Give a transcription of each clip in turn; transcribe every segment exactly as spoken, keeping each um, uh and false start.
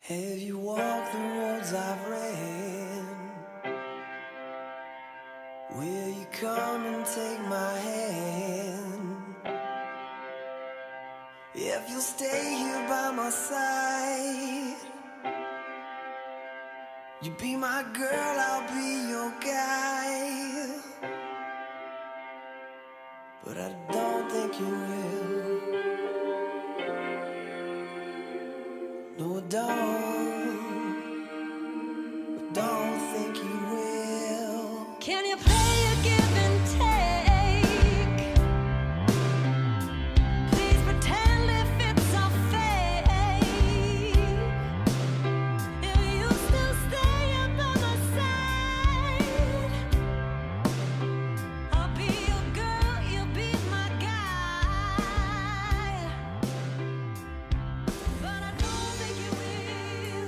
Have you walked the roads I've ran? Will you come and take my hand? If you'll stay here by my side, you be my girl, I'll be your guy. But I don't think you will. No, I don't. I don't think you will. Can you play a give and take? Please pretend if it's all fake. If you still stay up by my side, I'll be your girl, you'll be my guy. But I don't think you will.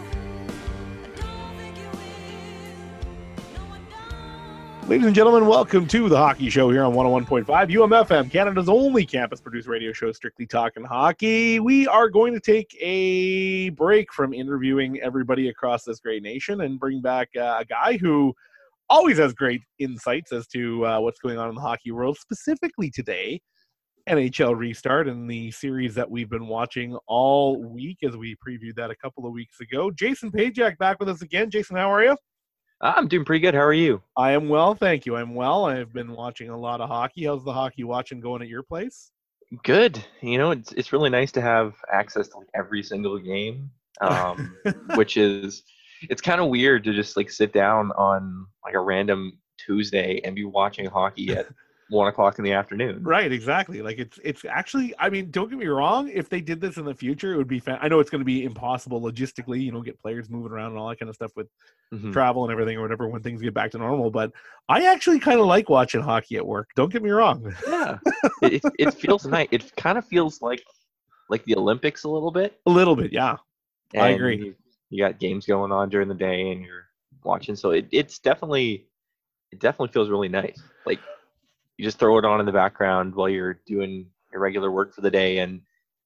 I don't think you will. No, I don't. Ladies and gentlemen, welcome to the Hockey Show here on one oh one point five U M F M, Canada's only campus-produced radio show strictly talking hockey. We are going to take a break from interviewing everybody across this great nation and bring back uh, a guy who always has great insights as to uh, what's going on in the hockey world, specifically today, N H L restart and the series that we've been watching all week as we previewed that a couple of weeks ago. Jason Pajak back with us again. Jason, how are you? I'm doing pretty good. How are you? I am well, thank you. I'm well. I've been watching a lot of hockey. How's the hockey watching going at your place? Good. You know, it's it's really nice to have access to like every single game, um, which is it's kind of weird to just like sit down on like a random Tuesday and be watching hockey at one o'clock in the afternoon. Right, exactly. Like it's it's actually, I mean, don't get me wrong. If they did this in the future, it would be. Fan- I know it's going to be impossible logistically. You know, get players moving around and all that kind of stuff with Mhm. travel and everything or whatever when things get back to normal. But I actually kind of like watching hockey at work. Don't get me wrong. Yeah, it, it it feels nice. It kind of feels like like the Olympics a little bit. A little bit, yeah. I And agree. You, you got games going on during the day, and you're watching. So it, it's definitely it definitely feels really nice. Like you just throw it on in the background while you're doing your regular work for the day, and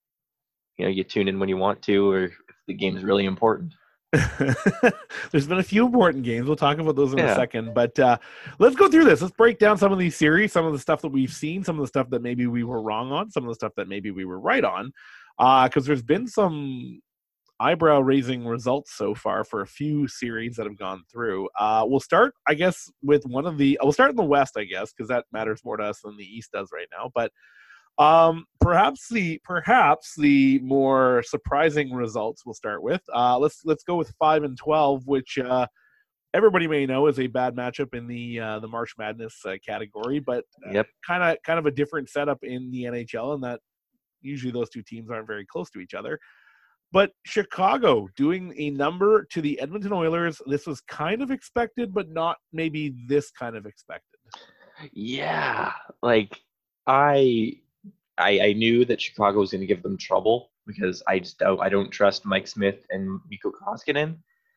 you know you tune in when you want to, or if the game is really important. There's been a few important games. We'll talk about those in a Yeah. second. But uh, let's go through this. Let's break down some of these series, some of the stuff that we've seen, some of the stuff that maybe we were wrong on, some of the stuff that maybe we were right on. Because there's been some eyebrow-raising results so far for a few series that have gone through. Uh, we'll start, I guess, with one of the – we'll start in the West, I guess, because that matters more to us than the East does right now. But um, perhaps the perhaps the more surprising results we'll start with. Uh, let's let's go with five and twelve, which uh, everybody may know is a bad matchup in the uh, the March Madness uh, category, but Yep. kind of kind of a different setup in the N H L, in that usually those two teams aren't very close to each other. But Chicago doing a number to the Edmonton Oilers. This was kind of expected, but not maybe this kind of expected. Yeah, like I, I, I knew that Chicago was going to give them trouble because I just don't, I don't trust Mike Smith and Mikko Koskinen,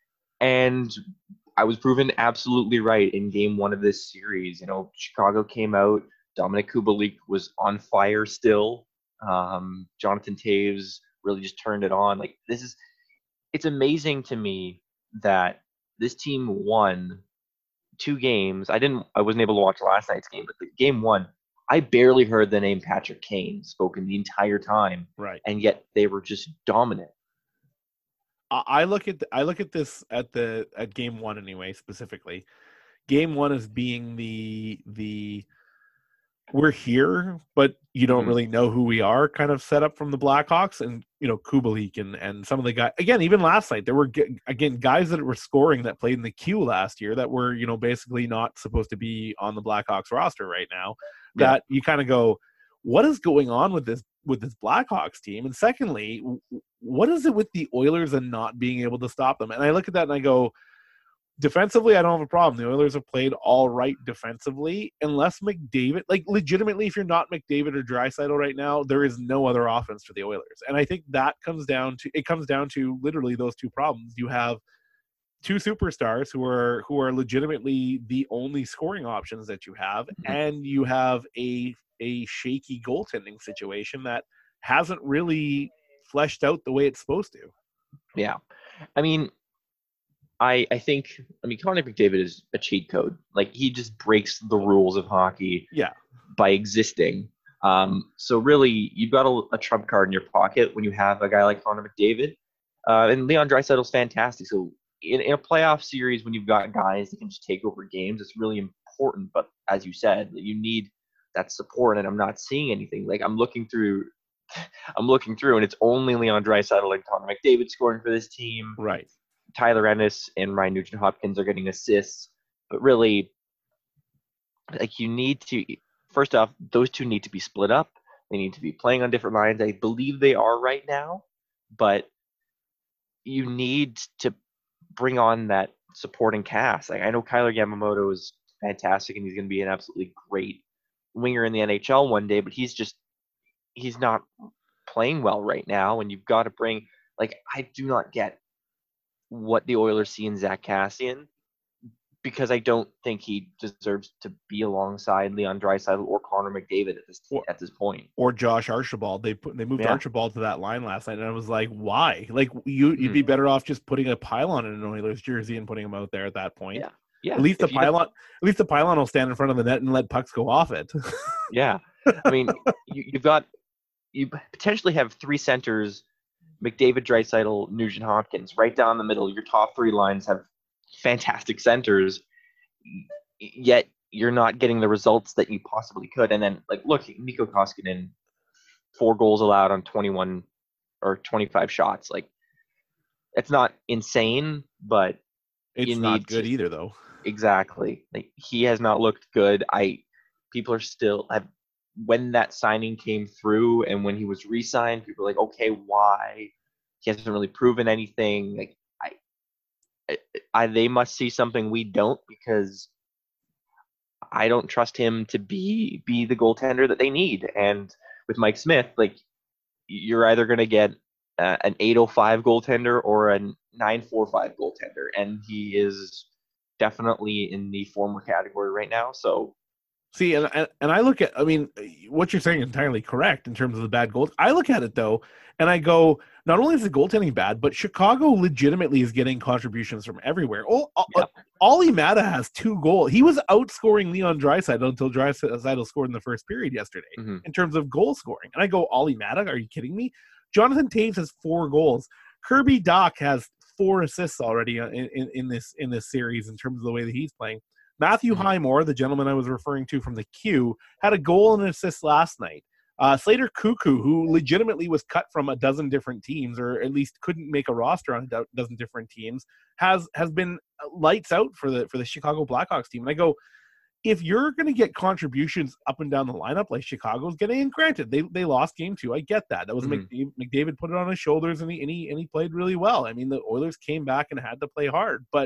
and I was proven absolutely right in Game One of this series. You know, Chicago came out. Dominic Kubalik was on fire still. Um, Jonathan Taves really just turned it on. Like this is, it's amazing to me that this team won two games. I didn't, I wasn't able to watch last night's game, but the game one, I barely heard the name Patrick Kane spoken the entire time, Right. and yet they were just dominant. I I look at the, I look at this at the at game one anyway, specifically. Game one is being the the we're here, but you don't Mhm. really know who we are kind of set up from the Blackhawks, and you know Kubalik and and some of the guys again. Even last night, there were g- again guys that were scoring that played in the Q last year that were you know basically not supposed to be on the Blackhawks roster right now. Yeah. That you kind of go, what is going on with this with this Blackhawks team? And secondly, w- what is it with the Oilers and not being able to stop them? And I look at that and I go, defensively, I don't have a problem. The Oilers have played all right defensively, unless McDavid, like legitimately, if you're not McDavid or Draisaitl right now, there is no other offense for the Oilers. And I think that comes down to it comes down to literally those two problems. You have two superstars who are who are legitimately the only scoring options that you have, Mhm. and you have a a shaky goaltending situation that hasn't really fleshed out the way it's supposed to. Yeah. I mean, I I think I mean Connor McDavid is a cheat code. Like he just breaks the rules of hockey Yeah, by existing. Um, so really, you've got a, a trump card in your pocket when you have a guy like Connor McDavid, uh, and Leon Draisaitl's fantastic. So in, in a playoff series, when you've got guys that can just take over games, it's really important. But as you said, you need that support, and I'm not seeing anything. Like I'm looking through, I'm looking through, and it's only Leon Draisaitl and Connor McDavid scoring for this team. right. Tyler Ennis and Ryan Nugent Hopkins are getting assists, but really, like you need to first off, those two need to be split up. They need to be playing on different lines. I believe they are right now, but you need to bring on that supporting cast. Like I know Kyler Yamamoto is fantastic and he's going to be an absolutely great winger in the N H L one day, but he's just he's not playing well right now. And you've got to bring like I do not get what the Oilers see in Zach Cassian because I don't think he deserves to be alongside Leon Draisaitl or Connor McDavid at this Or- at this point. Or Josh Archibald. They put they moved Yeah. Archibald to that line last night, and I was like, why? Like you you'd Hmm. be better off just putting a pylon in an Oilers jersey and putting him out there at that point. Yeah. Yeah. At least the if you have- pylon at least the pylon will stand in front of the net and let pucks go off it. Yeah. I mean, you, you've got you potentially have three centers: McDavid, Draisaitl, Nugent Hopkins, right down the middle. Your top three lines have fantastic centers, y- yet you're not getting the results that you possibly could. And then, like, look, Mikko Koskinen, four goals allowed on twenty-one or twenty-five shots. Like, it's not insane, but It's You not need good to- either though. exactly. Like he has not looked good. I people are still have when that signing came through and when he was re-signed, people were like, okay, why? He hasn't really proven anything. Like I, I, I they must see something we don't because I don't trust him to be be the goaltender that they need. And with Mike Smith, like you're either going to get uh, an eight oh five goaltender or a nine forty-five goaltender, and he is definitely in the former category right now. So See, and, and and I look at, I mean, what you're saying is entirely correct in terms of the bad goals. I look at it though, and I go, not only is the goaltending bad, but Chicago legitimately is getting contributions from everywhere. Oh, Yeah. Ollie Mata has two goals. He was outscoring Leon Draisaitl until Draisaitl scored in the first period yesterday Mhm. in terms of goal scoring. And I go, Ollie Mata, are you kidding me? Jonathan Taves has four goals. Kirby Doc has four assists already in, in, in this in this series in terms of the way that he's playing. Matthew Mhm. Highmore, the gentleman I was referring to from the Q, had a goal and an assist last night. Uh, Slater Cuckoo, who legitimately was cut from a dozen different teams, or at least couldn't make a roster on a do- dozen different teams, has has been lights out for the for the Chicago Blackhawks team. And I go, if you're going to get contributions up and down the lineup like Chicago's getting, and granted they they lost game two, I get that. That was Mhm. McDavid, McDavid put it on his shoulders, and he, and he and he played really well. I mean, the Oilers came back and had to play hard, but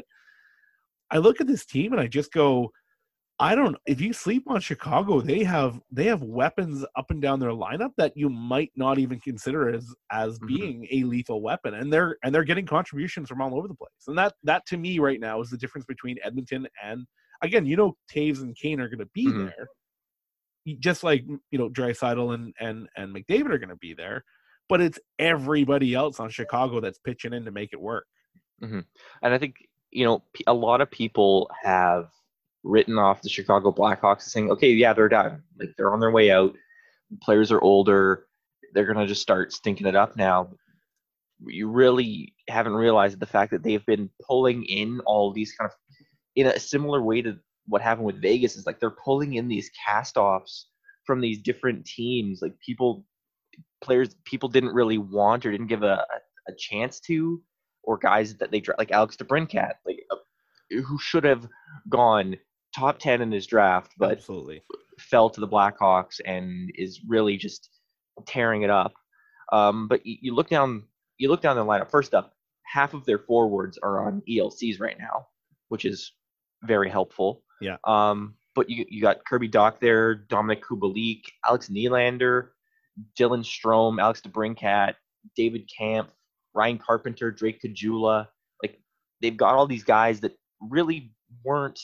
I look at this team and I just go, I don't. If you sleep on Chicago, they have they have weapons up and down their lineup that you might not even consider as as Mhm. being a lethal weapon, and they're and they're getting contributions from all over the place. And that that to me right now is the difference between Edmonton and, again, you know, Taves and Kane are going to be Mhm. there, just like, you know, Draisaitl and and and McDavid are going to be there, but it's everybody else on Chicago that's pitching in to make it work. And I think, you know, p- a lot of people have written off the Chicago Blackhawks as saying, okay, yeah, they're done. Like they're on their way out. Players are older. They're going to just start stinking it up now. You really haven't realized the fact that they've been pulling in all these kind of, in a similar way to what happened with Vegas, is like they're pulling in these cast-offs from these different teams. Like people, players, people didn't really want or didn't give a, a, a chance to, or guys that they dra- like Alex DeBrincat, like uh, who should have gone top ten in his draft, but Absolutely. fell to the Blackhawks and is really just tearing it up. Um, but you, you look down, you look down the lineup. First up, half of their forwards are on E L Cs right now, which is very helpful. Yeah. Um, but you you got Kirby Doc there, Dominic Kubalik, Alex Nylander, Dylan Strome, Alex DeBrincat, David Camp, Ryan Carpenter, Drake Kajula. Like they've got all these guys that really weren't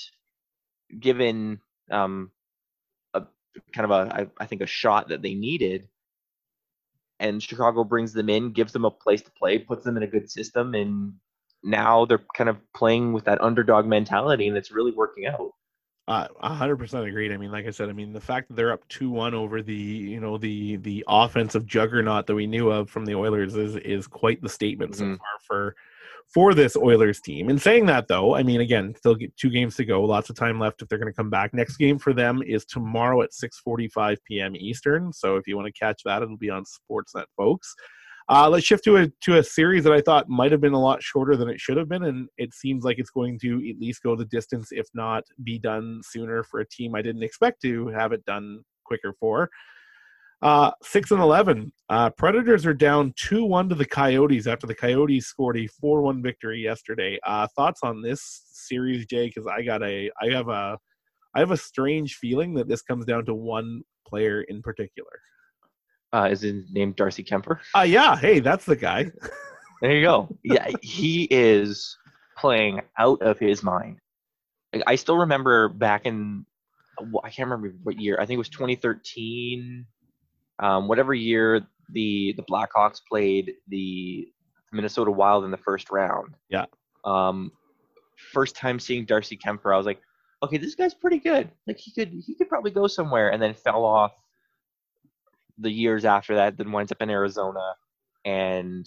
given um, a kind of a I, I think a shot that they needed. And Chicago brings them in, gives them a place to play, puts them in a good system, and now they're kind of playing with that underdog mentality, and it's really working out. Uh, one hundred percent agreed. I mean, like I said, I mean, the fact that they're up two one over the, you know, the the offensive juggernaut that we knew of from the Oilers is is quite the statement so Mhm. far for for this Oilers team. In saying that, though, I mean, again, still get two games to go, lots of time left if they're going to come back. Next game for them is tomorrow at six forty-five p.m. Eastern. So if you want to catch that, it'll be on Sportsnet, folks. Uh, let's shift to a to a series that I thought might have been a lot shorter than it should have been, and it seems like it's going to at least go the distance, if not be done sooner for a team I didn't expect to have it done quicker for. Uh, six and eleven. Uh, Predators are down two one to the Coyotes after the Coyotes scored a four one victory yesterday. Uh, thoughts on this series, Jay? Because I got a, I have a, I have a strange feeling that this comes down to one player in particular. Uh, is his name Darcy Kemper? Uh, yeah. Hey, that's the guy. There you go. Yeah, he is playing out of his mind. Like, I still remember back in, I can't remember what year. I think it was twenty thirteen. Um, whatever year the the Blackhawks played the Minnesota Wild in the first round. Yeah. Um, first time seeing Darcy Kemper, I was like, okay, this guy's pretty good. Like he could he could probably go somewhere, and then fell off the years after that, then winds up in Arizona and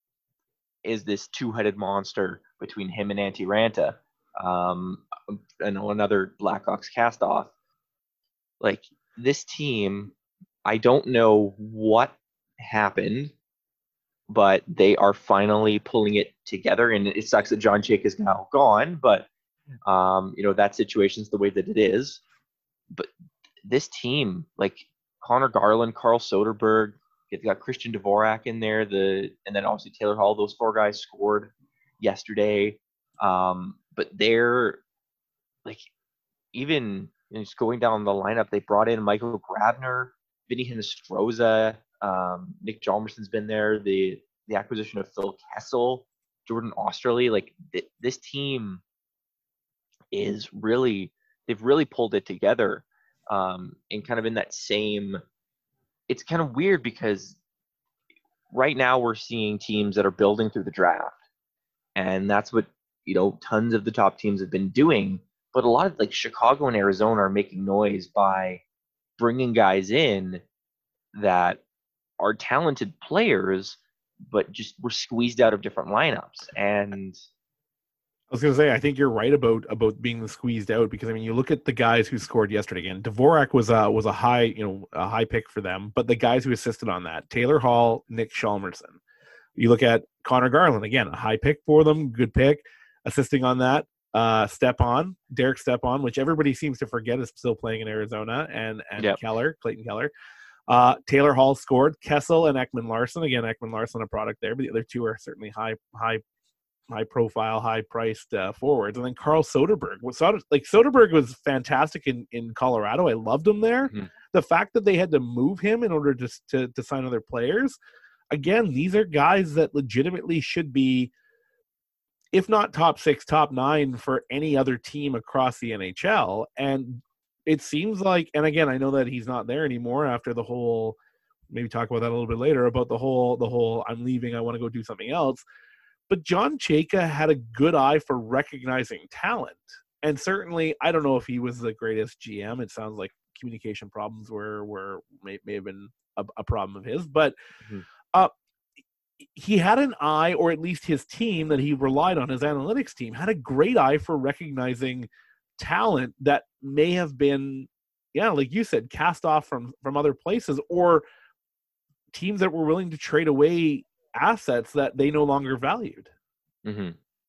is this two-headed monster between him and Antti Ranta. Um, I know another Blackhawks cast-off. Like, this team, I don't know what happened, but they are finally pulling it together, and it sucks that John Chick is now gone, but, um, you know, that situation's the way that it is. But this team, like, Connor Garland, Carl Soderberg, you've got Christian Dvorak in there, the and then obviously Taylor Hall. Those four guys scored yesterday, um, but they're like even you know, just going down the lineup. They brought in Michael Grabner, Vinny Hinostroza, um, Nick Jalmerson's been there. The the acquisition of Phil Kessel, Jordan Osterley. Like th- this team is really they've really pulled it together. Um, and kind of in that same, it's kind of weird because right now we're seeing teams that are building through the draft, and that's what you know tons of the top teams have been doing. But a lot of like Chicago and Arizona are making noise by bringing guys in that are talented players, but just were squeezed out of different lineups. And I was going to say, I think you're right about about being the squeezed out because I mean, you look at the guys who scored yesterday. Again, Dvorak was a was a high you know a high pick for them, but the guys who assisted on that: Taylor Hall, Nick Chalmerson. You look at Connor Garland, again, a high pick for them, good pick, assisting on that. Uh, Stepan, Derek Stepan, which everybody seems to forget is still playing in Arizona, and and Yep. Keller, Clayton Keller. Uh, Taylor Hall scored. Kessel and Ekman Larson. Again, Ekman Larson a product there, but the other two are certainly high high. high profile, high priced uh, forwards. And then Carl Soderberg was like Soderberg was fantastic in, in Colorado. I loved him there. Mhm. The fact that they had to move him in order to, to, to sign other players. Again, these are guys that legitimately should be, if not top six, top nine for any other team across the N H L. And it seems like, and again, I know that he's not there anymore after the whole, maybe talk about that a little bit later about the whole, the whole, I'm leaving, I want to go do something else. But John Chayka had a good eye for recognizing talent. And certainly, I don't know if he was the greatest G M. It sounds like communication problems were, were may, may have been a, a problem of his. But mm-hmm. uh, he had an eye, or at least his team that he relied on, his analytics team, had a great eye for recognizing talent that may have been, yeah, like you said, cast off from, from other places, or teams that were willing to trade away assets that they no longer valued. Mm-hmm.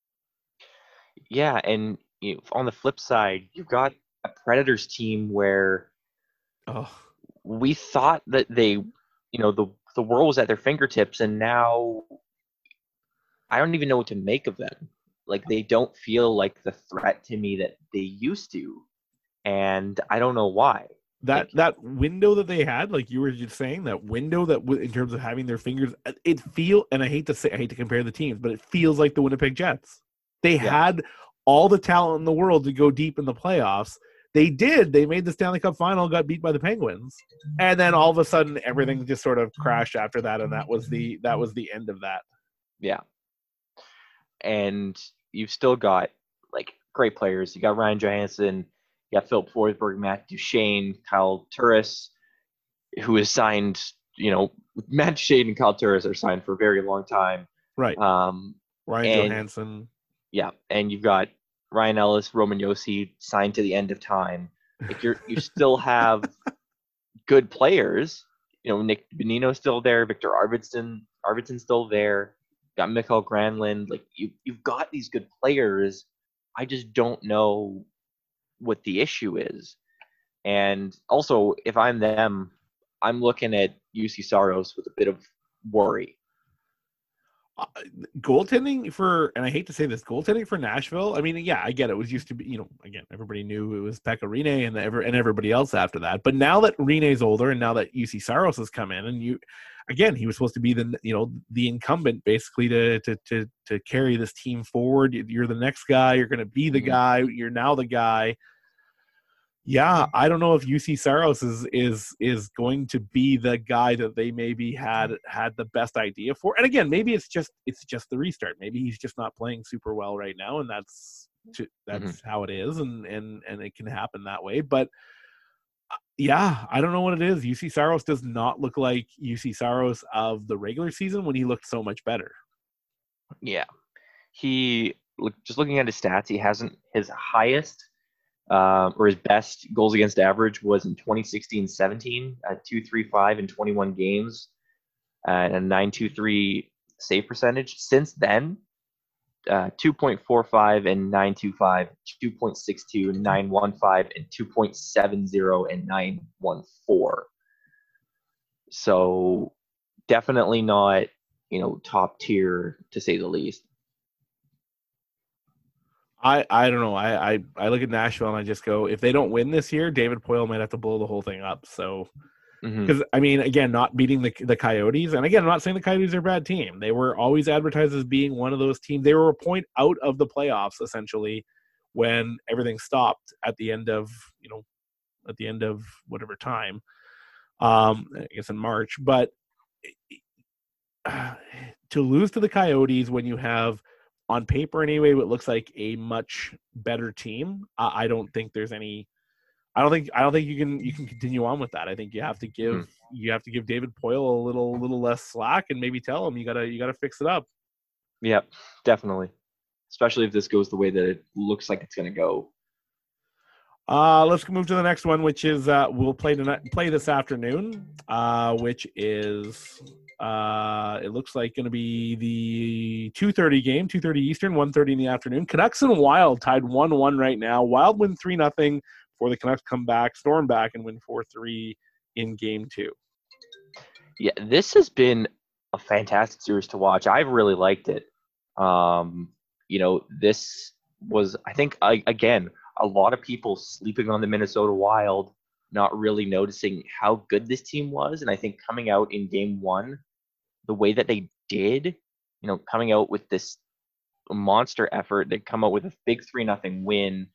Yeah, and you know, on the flip side, you've got a Predators team where oh. we thought that they, you know, the the world was at their fingertips, and now I don't even know what to make of them. Like they don't feel like the threat to me that they used to, and I don't know why. That like, that window that they had, like you were just saying, that window that w- in terms of having their fingers, it feel, and I hate to say, I hate to compare the teams, but it feels like the Winnipeg Jets. They Yeah. had all the talent in the world to go deep in the playoffs. They did. They made the Stanley Cup final, got beat by the Penguins, and then all of a sudden everything just sort of crashed after that, and that was the that was the end of that. Yeah. and you've still got like great players. You got Ryan Johansson, you got Philip Forsberg, Matt Duchene, Kyle Turris, who is signed. You know, Matt Duchene and Kyle Turris are signed for a very long time. Right. Um, Ryan and Johansson. yeah, and you've got Ryan Ellis, Roman Yossi signed to the end of time. Like you're you still have good players. You know, Nick Bonino's still there, Victor Arvidsson, Arvidsson's still there. Got Mikael Granlund. Like you you've got these good players. I just don't know what the issue is. And also, if I'm them, I'm looking at U C Saros with a bit of worry. Uh, goaltending for, and I hate to say this, goaltending for Nashville. I mean, yeah, I get it. It was used to be, you know, again, everybody knew it was Pekka Rinne and ever and everybody else after that. But now that Rinne's older, and now that U C Saros has come in, and you, again, he was supposed to be the, you know, the incumbent basically to to to to carry this team forward. You're the next guy. You're going to be the Mhm. guy. You're now the guy. Yeah, I don't know if U C Saros is is is going to be the guy that they maybe had had the best idea for. And again, maybe it's just it's just the restart. Maybe he's just not playing super well right now, and that's to, that's Mhm. how it is, and and and it can happen that way. But uh, yeah, I don't know what it is. U C Saros does not look like U C Saros of the regular season when he looked so much better. Yeah, he look just looking at his stats. He hasn't his highest um, or his best goals against average was in twenty sixteen seventeen at two thirty-five in twenty-one games uh, and a nine twenty-three save percentage. Since then, uh, two point four five and nine twenty-five, two point six two and nine fifteen, and two point seven zero and nine fourteen. So definitely not, you know, top tier to say the least. I, I don't know. I, I, I look at Nashville and I just go, if they don't win this year, David Poile might have to blow the whole thing up. So, Mhm. because I mean, again, not beating the the Coyotes, and again, I'm not saying the Coyotes are a bad team. They were always advertised as being one of those teams. They were a point out of the playoffs essentially when everything stopped at the end of you know at the end of whatever time. Um, I guess in March, but uh, to lose to the Coyotes when you have on paper anyway what looks like a much better team, uh, I don't think there's any. I don't think I don't think you can you can continue on with that. I think you have to give Mhm. you have to give David Poile a little little less slack and maybe tell him you gotta you gotta fix it up. Yep, definitely. Especially if this goes the way that it looks like it's going to go. Uh, let's move to the next one, which is uh, we'll play tonight, play this afternoon, uh, which is uh, it looks like going to be the two thirty game, two thirty Eastern, one thirty in the afternoon. Canucks and Wild tied one one right now. Wild win three nothing before the Canucks come back, storm back, and win four three in game two. Yeah, this has been a fantastic series to watch. I've really liked it. Um, you know, this was, I think, I, again, a lot of people sleeping on the Minnesota Wild, not really noticing how good this team was. And I think coming out in game one, the way that they did, you know, coming out with this monster effort, they come out with a big three nothing win.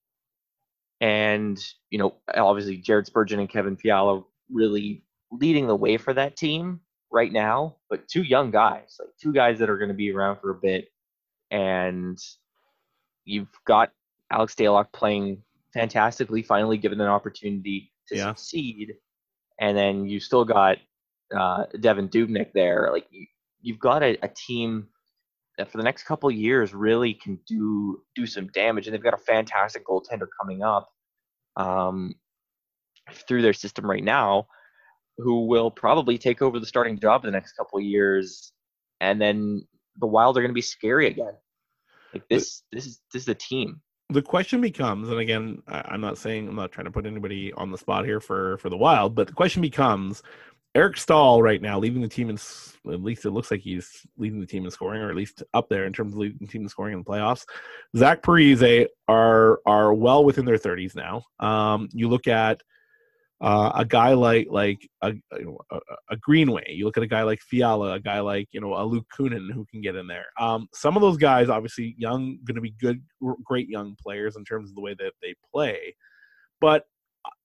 And, you know, obviously Jared Spurgeon and Kevin Fiala really leading the way for that team right now, but two young guys, like two guys that are going to be around for a bit. And you've got Alex Daylock playing fantastically, finally given an opportunity to Yeah. succeed. And then you still got uh, Devin Dubnyk there. Like you, you've got a, a team that for the next couple of years really can do do some damage, and they've got a fantastic goaltender coming up um, through their system right now, who will probably take over the starting job in the next couple of years, and then the Wild are going to be scary again. Like this, this is this is a team. The question becomes, and again, I, I'm not saying I'm not trying to put anybody on the spot here for for the Wild, but the question becomes: Eric Stahl right now leading the team in, at least it looks like he's leading the team in scoring, or at least up there in terms of leading the team in scoring in the playoffs. Zach Parise are are well within their thirties now. Um, you look at uh, a guy like like a, a, a Greenway. You look at a guy like Fiala, a guy like you know a Luke Kunin who can get in there. Um, some of those guys, obviously young, going to be good, great young players in terms of the way that they play, but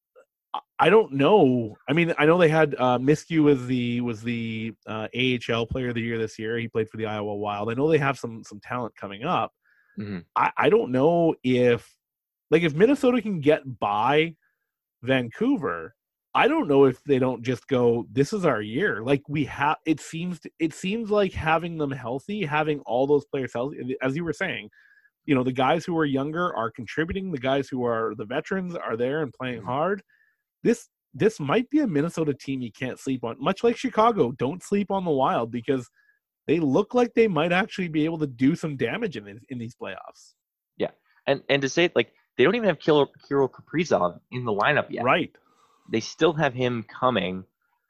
I- I don't know. I mean, I know they had uh, Miskew was the was the uh, A H L Player of the Year this year. He played for the Iowa Wild. I know they have some some talent coming up. Mhm. I, I don't know if like if Minnesota can get by Vancouver, I don't know if they don't just go, this is our year. Like we have, it seems, it seems like having them healthy, having all those players healthy, as you were saying, you know, the guys who are younger are contributing. The guys who are the veterans are there and playing Mhm. hard. This, this might be a Minnesota team you can't sleep on. Much like Chicago, don't sleep on the Wild because they look like they might actually be able to do some damage in in these playoffs. Yeah, and and to say it, like they don't even have Kirill, Kirill Kaprizov in the lineup yet. Right. They still have him coming,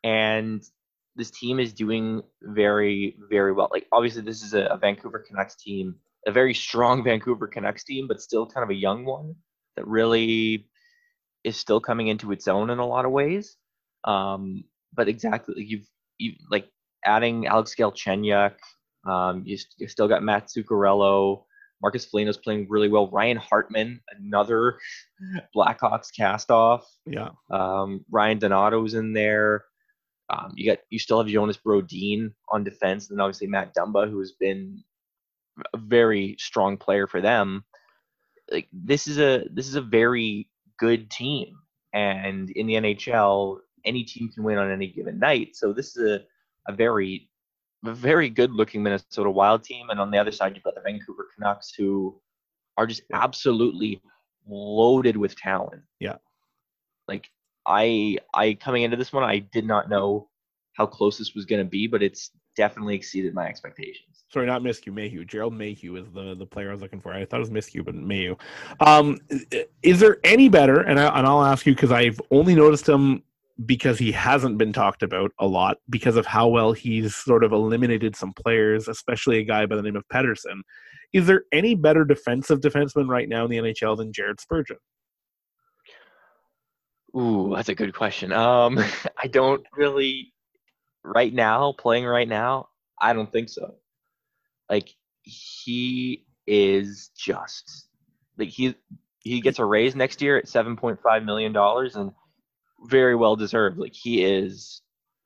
and this team is doing very, very well. Like obviously, this is a, a Vancouver Canucks team, a very strong Vancouver Canucks team, but still kind of a young one that really is still coming into its own in a lot of ways. Um, but exactly, like you've you like adding Alex Galchenyuk. Um, you, you still got Matt Zuccarello. Marcus Foligno's playing really well. Ryan Hartman, another Blackhawks cast-off. Yeah. Um, Ryan Donato's in there. Um, you got you still have Jonas Brodin on defense, and obviously Matt Dumba, who has been a very strong player for them. Like this is a this is a very good team, and in the N H L, any team can win on any given night. So this is a, a very a very good looking Minnesota Wild team, and on the other side you've got the Vancouver Canucks, who are just Yeah. absolutely loaded with talent. Yeah. Like I I coming into this one, I did not know how close this was going to be, but it's definitely exceeded my expectations. Sorry, not Miskew, Mayhew. Gerald Mayhew is the, the player I was looking for. I thought it was Miskew, but Mayhew. Um, is there any better? And, I, and I'll ask you because I've only noticed him because he hasn't been talked about a lot because of how well he's sort of eliminated some players, especially a guy by the name of Pedersen. Is there any better defensive defenseman right now in the N H L than Jared Spurgeon? Ooh, that's a good question. Um, I don't really right now playing right now. I don't think so. Like he is just like he he gets a raise next year at seven point five million dollars and very well deserved. Like he is.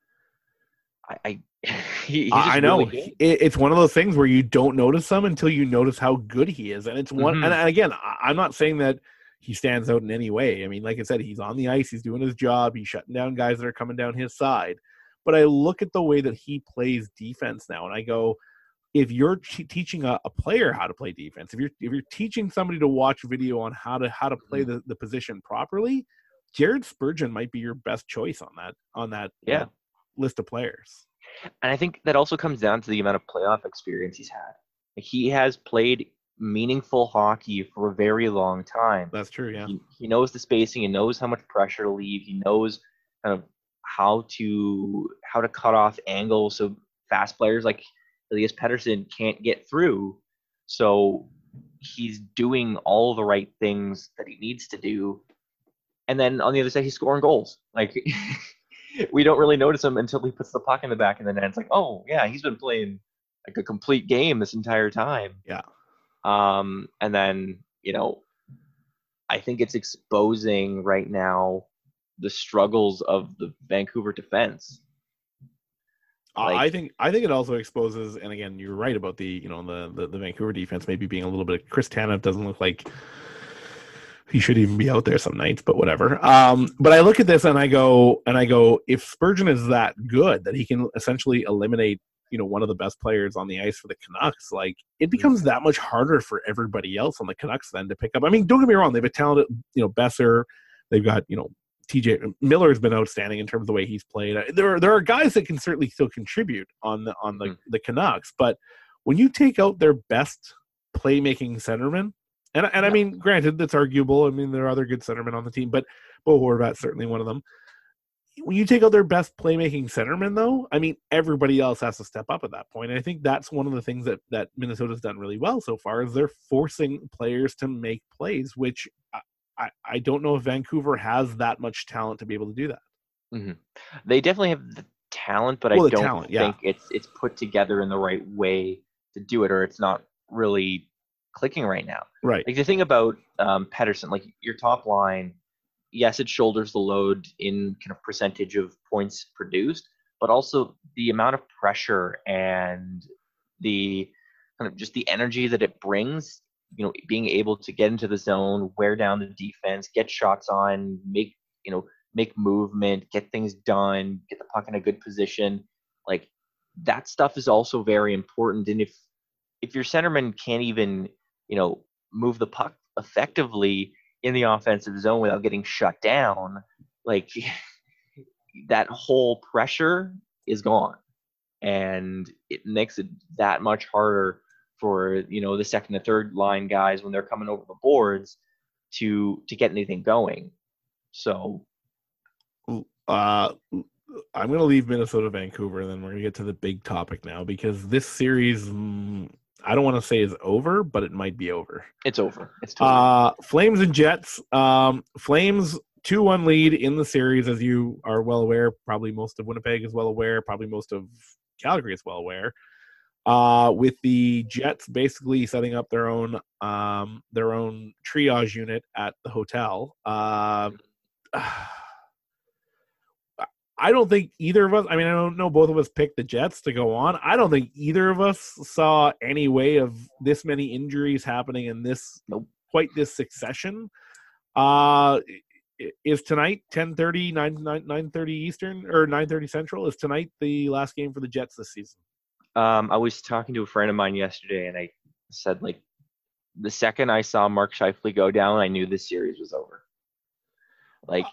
I. I he, he's just I know really good. It- it's one of those things where you don't notice him until you notice how good he is, and it's one. Mhm. And again, I- I'm not saying that he stands out in any way. I mean, like I said, he's on the ice, he's doing his job, he's shutting down guys that are coming down his side. But I look at the way that he plays defense now, and I go, if you're te- teaching a, a player how to play defense, if you're if you're teaching somebody to watch video on how to how to play Mhm. the, the position properly, Jared Spurgeon might be your best choice on that on that, Yeah. that list of players. And I think that also comes down to the amount of playoff experience he's had. Like he has played meaningful hockey for a very long time. That's true, yeah. He, he knows the spacing. He knows how much pressure to leave. He knows kind of how to how to cut off angles so fast players like Elias Pettersson can't get through. So he's doing all the right things that he needs to do. And then on the other side, he's scoring goals. Like we don't really notice him until he puts the puck in the back of the net. It's like, oh yeah, he's been playing like a complete game this entire time. Yeah. Um, and then you know, I think it's exposing right now the struggles of the Vancouver defense. Uh, Like- I think I think it also exposes, and again, you're right about the you know the the, the Vancouver defense maybe being a little bit. Chris Tanev doesn't look like he should even be out there some nights, but whatever. Um, but I look at this and I go and I go, if Spurgeon is that good that he can essentially eliminate you know one of the best players on the ice for the Canucks, like it becomes that much harder for everybody else on the Canucks then to pick up. I mean, don't get me wrong, they've a talented you know Besser, they've got you know. T J Miller has been outstanding in terms of the way he's played. There are there are guys that can certainly still contribute on the on the, Mhm. the Canucks, but when you take out their best playmaking centerman, and and I Yeah. mean, granted, that's arguable. I mean, there are other good centermen on the team, but Bo Horvat's certainly one of them. When you take out their best playmaking centerman, though, I mean, everybody else has to step up at that point. And I think that's one of the things that that Minnesota's done really well so far is they're forcing players to make plays, which. I, I, I don't know if Vancouver has that much talent to be able to do that. hmm They definitely have the talent, but Well, I the don't talent, yeah. think it's it's put together in the right way to do it, or it's not really clicking right now. Right. Like the thing about um, Pedersen, like your top line, yes, it shoulders the load in kind of percentage of points produced, but also the amount of pressure and the kind of just the energy that it brings, you know, being able to get into the zone, wear down the defense, get shots on, make, you know, make movement, get things done, get the puck in a good position. Like that stuff is also very important. And if if your centerman can't even, you know, move the puck effectively in the offensive zone without getting shut down, like that whole pressure is gone. And it makes it that much harder for, you know, the second and third line guys when they're coming over the boards to to get anything going. So Uh, I'm going to leave Minnesota, Vancouver, and then we're going to get to the big topic now because this series, mm, I don't want to say is over, but it might be over. it's over. It's totally Uh, Flames and Jets. Um, Flames two one lead in the series, as you are well aware. Probably most of Winnipeg is well aware. Probably most of Calgary is well aware. Uh, with the Jets basically setting up their own um, their own triage unit at the hotel. Uh, I don't think either of us, I mean, I don't know, both of us picked the Jets to go on. I don't think either of us saw any way of this many injuries happening in this, Nope. quite this succession. Uh, i- is tonight ten thirty, nine thirty Eastern, or nine thirty Central? Is tonight the last game for the Jets this season? Um, I was talking to a friend of mine yesterday, and I said, like, the second I saw Mark Scheifele go down, I knew this series was over. Like,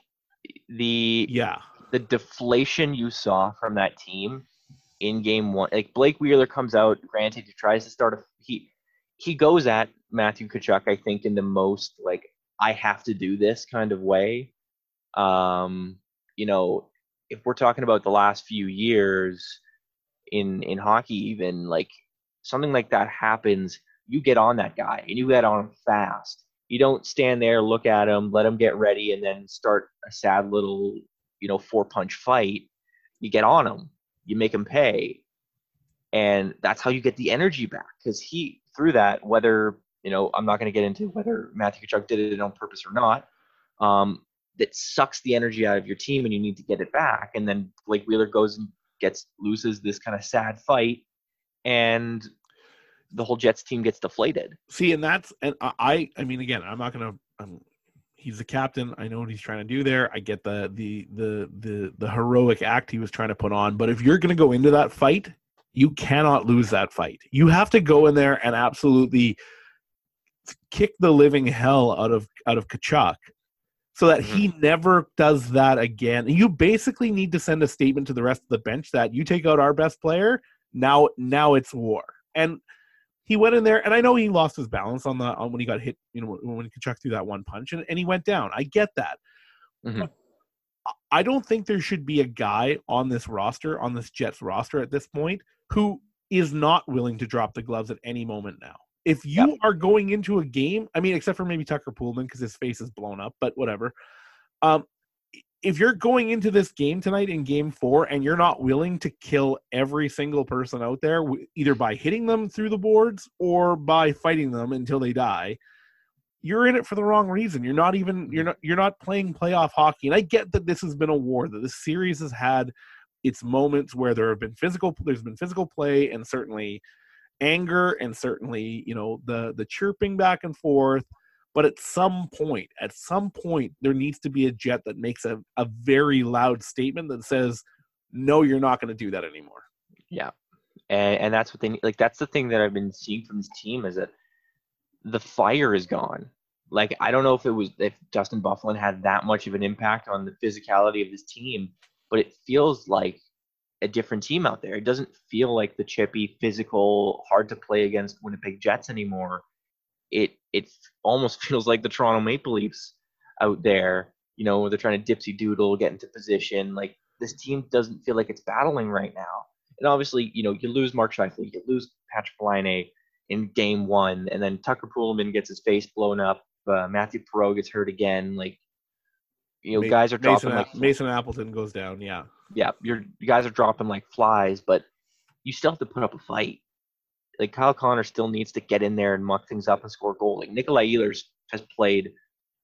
the Yeah. the deflation you saw from that team in game one, like Blake Wheeler comes out, granted he tries to start a he he goes at Matthew Tkachuk, I think, in the most like I have to do this kind of way. Um, you know, if we're talking about the last few years in in hockey, even like something like that happens, you get on that guy and you get on him fast. You don't stand there, look at him, let him get ready, and then start a sad little, you know, four punch fight. You get on him, you make him pay, and that's how you get the energy back. Because he through that, whether you know, I'm not going to get into whether Matthew Tkachuk did it on purpose or not. Um, that sucks the energy out of your team, and you need to get it back. And then Blake Wheeler goes and gets loses this kind of sad fight, and the whole Jets team gets deflated. See, and that's, and I, I mean, again, I'm not going to, I'm, he's the captain. I know what he's trying to do there. I get the, the, the, the, the heroic act he was trying to put on, but if you're going to go into that fight, you cannot lose that fight. You have to go in there and absolutely kick the living hell out of, out of Tkachuk so that Mhm. he never does that again. You basically need to send a statement to the rest of the bench that you take out our best player. Now, now it's war. And he went in there, and I know he lost his balance on the on when he got hit, you know, when Tkachuk threw that one punch, and, and he went down. I get that. Mhm. I don't think there should be a guy on this roster, on this Jets roster at this point, who is not willing to drop the gloves at any moment now. If you Yep. are going into a game, I mean, except for maybe Tucker Poolman because his face is blown up, but whatever. Um, if you're going into this game tonight in game four and you're not willing to kill every single person out there, w- either by hitting them through the boards or by fighting them until they die, you're in it for the wrong reason. You're not even, you're not, you're not playing playoff hockey. And I get that this has been a war, that this series has had its moments where there have been physical, there's been physical play and certainly anger and certainly, you know, the, the chirping back and forth. But at some point, at some point, there needs to be a Jet that makes a, a very loud statement that says, no, you're not going to do that anymore. Yeah, and and that's what they need. Like that's the thing that I've been seeing from this team is that the fire is gone. Like I don't know if it was if Dustin Bufflin had that much of an impact on the physicality of this team, but it feels like a different team out there. It doesn't feel like the chippy, physical, hard to play against Winnipeg Jets anymore. It it almost feels like the Toronto Maple Leafs out there, you know, where they're trying to dipsy doodle, get into position. Like this team doesn't feel like it's battling right now. And obviously, you know, you lose Mark Scheifele, you lose Patrick Laine in game one, and then Tucker Poolman gets his face blown up. Uh, Matthew Perreault gets hurt again. Like, you know, Ma- guys are Mason, dropping like Mason Appleton goes down. Yeah. yeah, you're you guys are dropping like flies, but you still have to put up a fight. Like Kyle Connor still needs to get in there and muck things up and score a goal. Like Nikolai Ehlers has played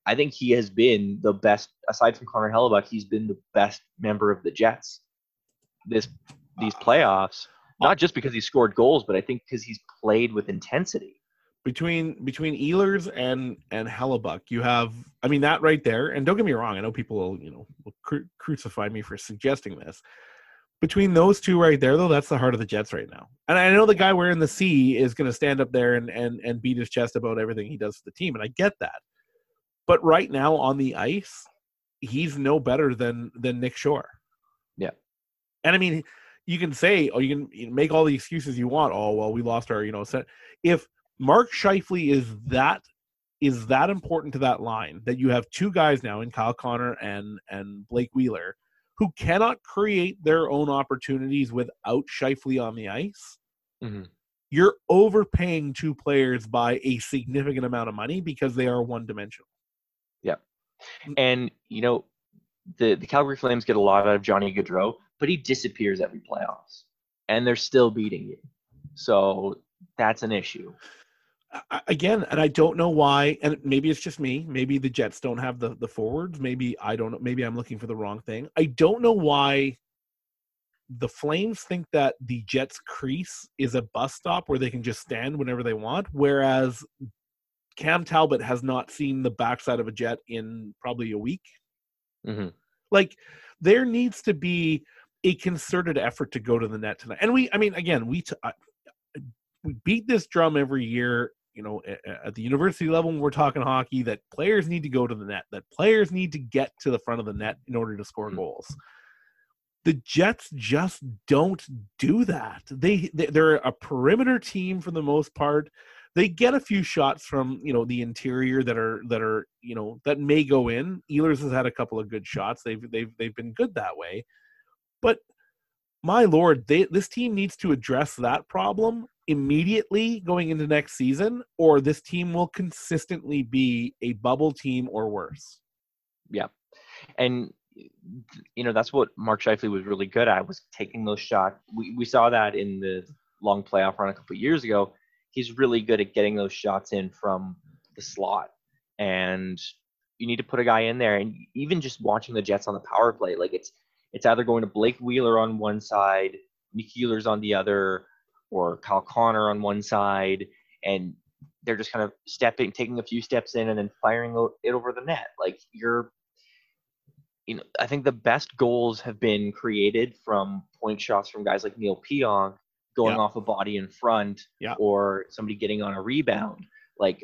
I think he has been the best, aside from Connor Hellebuck, he's been the best member of the Jets this these playoffs. Not just because he scored goals, but I think because he's played with intensity. Between between Ehlers and and Hellebuck, you have, I mean, that right there. And don't get me wrong, I know people will, you know, will cru- crucify me for suggesting this. Between those two right there, though, that's the heart of the Jets right now. And I know the guy wearing the C is going to stand up there and, and and beat his chest about everything he does for the team, and I get that. But right now on the ice, he's no better than than Nick Shore. Yeah. And I mean, you can say, oh, you can you know, make all the excuses you want. Oh, well, we lost our, you know, set. If Mark Scheifele is that is that important to that line, that you have two guys now in Kyle Connor and and Blake Wheeler who cannot create their own opportunities without Scheifele on the ice, Mm-hmm. you're overpaying two players by a significant amount of money because they are one-dimensional. Yeah. And, you know, the, the Calgary Flames get a lot out of Johnny Gaudreau, but he disappears every playoffs. And they're still beating you. So that's an issue. I- Again, and I don't know why, and maybe it's just me. Maybe the Jets don't have the, the forwards. Maybe I don't know. Maybe I'm looking for the wrong thing. I don't know why the Flames think that the Jets' crease is a bus stop where they can just stand whenever they want, whereas Cam Talbot has not seen the backside of a Jet in probably a week. Mm-hmm. Like, there needs to be a concerted effort to go to the net tonight. And we, I mean, again, we t- I, we beat this drum every year, you know, at, at the university level when we're talking hockey, that players need to go to the net, that players need to get to the front of the net in order to score Mm-hmm. goals. The Jets just don't do that. They, they they're a perimeter team for the most part. They get a few shots from, you know, the interior that are that are you know that may go in. Ehlers has had a couple of good shots. They've they've they've been good that way. But my Lord, they, this team needs to address that problem immediately going into next season, or this team will consistently be a bubble team or worse. Yeah. And, you know, that's what Mark Scheifele was really good at, was taking those shots. We, we saw that in the long playoff run a couple of years ago. He's really good at getting those shots in from the slot. And you need to put a guy in there. And even just watching the Jets on the power play, like it's it's either going to Blake Wheeler on one side, Nick Ehlers on the other, or Kyle Connor on one side, and they're just kind of stepping, taking a few steps in, and then firing it over the net. Like, you're, you know, I think the best goals have been created from point shots from guys like Neil Pionk going Yeah. off a body in front, Yeah. or somebody getting on a rebound. Like,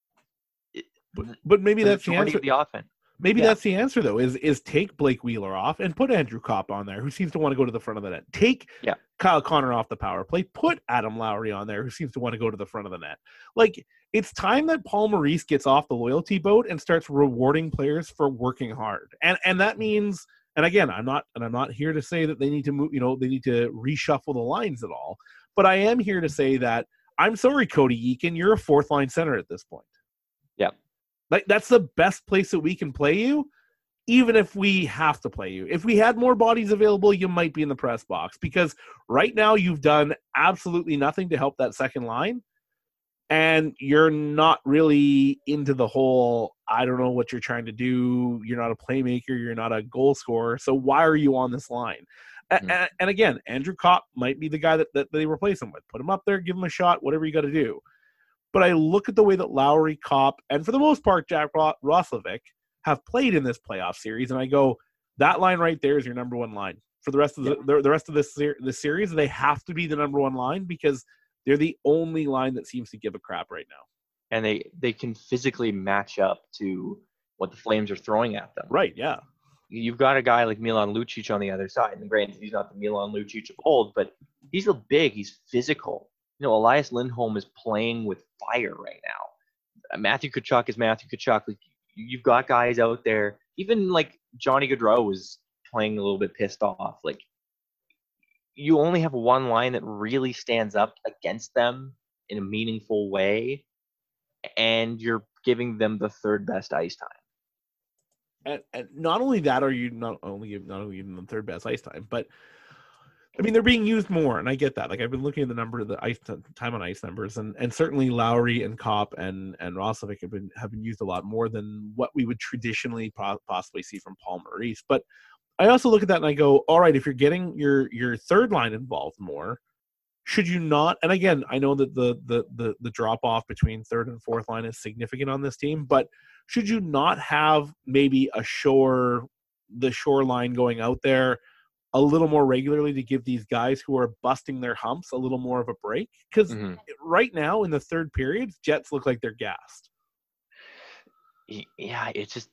But, but maybe the that's the majority answer. of the offense. Maybe Yeah. that's the answer, though, is is take Blake Wheeler off and put Andrew Kopp on there, who seems to want to go to the front of the net. Take Yeah. Kyle Connor off the power play. Put Adam Lowry on there, who seems to want to go to the front of the net. Like, it's time that Paul Maurice gets off the loyalty boat and starts rewarding players for working hard. And and that means, and again, I'm not and I'm not here to say that they need to move, you know, they need to reshuffle the lines at all. But I am here to say that I'm sorry, Cody Eakin, you're a fourth line center at this point. Yeah. Like, that's the best place that we can play you, even if we have to play you. If we had more bodies available, you might be in the press box, because right now you've done absolutely nothing to help that second line, and you're not really into the whole, I don't know what you're trying to do. You're not a playmaker. You're not a goal scorer. So why are you on this line? Mhm. And, and again, Andrew Kopp might be the guy that, that they replace him with. Put him up there, give him a shot, whatever you got to do. But I look at the way that Lowry, Kopp, and for the most part, Jack Ro- Roslovic have played in this playoff series, and I go, that line right there is your number one line. For the rest of the, the, the rest of this, ser- this series, they have to be the number one line, because they're the only line that seems to give a crap right now. And they, they can physically match up to what the Flames are throwing at them. Right, yeah. You've got a guy like Milan Lucic on the other side. And granted, he's not the Milan Lucic of old, but he's real big. He's physical. You know, Elias Lindholm is playing with fire right now. Uh, Matthew Tkachuk is Matthew Tkachuk. Like, you've got guys out there. Even like Johnny Gaudreau was playing a little bit pissed off. Like, you only have one line that really stands up against them in a meaningful way, and you're giving them the third best ice time. And, and not only that are you not only not only giving them third best ice time, but I mean, they're being used more, and I get that. Like, I've been looking at the number of the ice time on ice numbers, and, and certainly Lowry and Kopp and and Roslovic have been have been used a lot more than what we would traditionally po- possibly see from Paul Maurice. But I also look at that and I go, all right, if you're getting your your third line involved more, should you not? And again, I know that the the the, the drop off between third and fourth line is significant on this team, but should you not have maybe a shore the shore line going out there a little more regularly to give these guys who are busting their humps a little more of a break? Because Mm-hmm. right now in the third period, Jets look like they're gassed. Yeah, it's just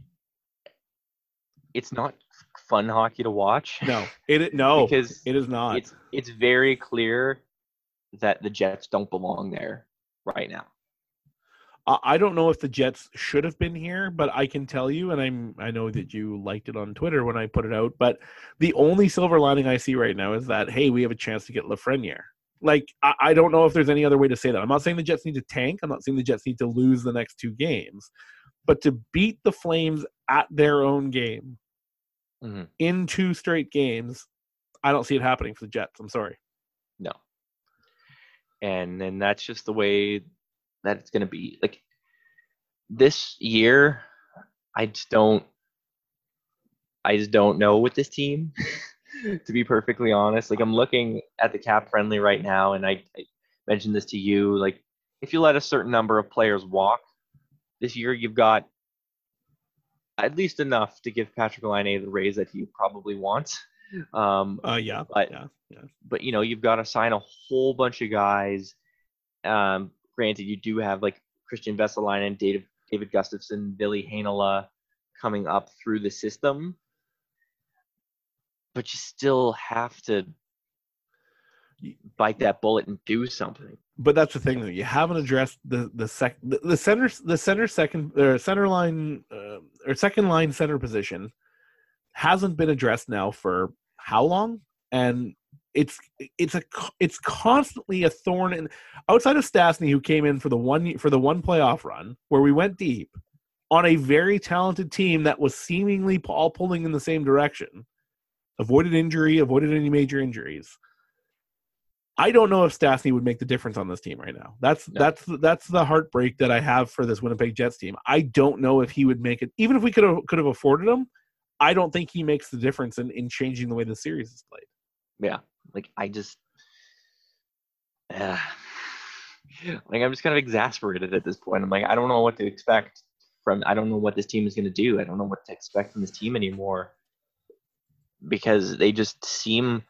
it's not fun hockey to watch. No, it no, because it is not. It's it's very clear that the Jets don't belong there right now. Uh, I don't know if the Jets should have been here, but I can tell you, and I'm I know that you liked it on Twitter when I put it out, but the only silver lining I see right now is that, hey, we have a chance to get Lafreniere. Like, I, I don't know if there's any other way to say that. I'm not saying the Jets need to tank. I'm not saying the Jets need to lose the next two games. But to beat the Flames at their own game Mm-hmm. in two straight games, I don't see it happening for the Jets. I'm sorry. No. And then that's just the way that it's going to be. Like, this year, I just don't I just don't know with this team, to be perfectly honest. Like, I'm looking at the cap friendly right now, and I, I mentioned this to you. Like, if you let a certain number of players walk this year, you've got at least enough to give Patrick Laine the raise that he probably wants. Um, Uh, yeah, but yeah, yeah. but you know, you've got to sign a whole bunch of guys. Um, granted, you do have like Christian Vesalainen, David David Gustafson, Billy Heinola coming up through the system, but you still have to bite that bullet and do something. But that's the thing, though. You haven't addressed the the sec the, the center the center second or center line uh, or second line center position hasn't been addressed now for how long? And it's it's a it's constantly a thorn in outside of Stastny, who came in for the one for the one playoff run where we went deep on a very talented team that was seemingly all pulling in the same direction, avoided injury, avoided any major injuries. I don't know if Stastny would make the difference on this team right now. That's No. that's that's the heartbreak that I have for this Winnipeg Jets team. I don't know if he would make it, even if we could have could have afforded him. I don't think he makes the difference in, in changing the way the series is played. Yeah, like I just, uh, like I'm just kind of exasperated at this point. I'm like, I don't know what to expect from. I don't know what this team is going to do. I don't know what to expect from this team anymore, because they just seem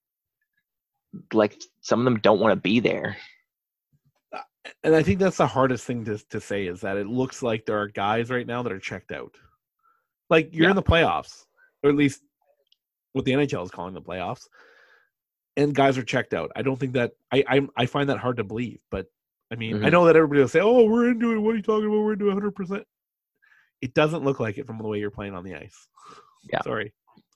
like some of them don't want to be there. And I think that's the hardest thing to to say, is that it looks like there are guys right now that are checked out. Like, you're Yeah. in the playoffs, or at least what the N H L is calling the playoffs, and guys are checked out. I don't think that I I, I find that hard to believe. But I mean, I Mhm. know that everybody will say, "Oh, we're into it. What are you talking about? We're into one hundred percent." It doesn't look like it from the way you're playing on the ice. Yeah. Sorry.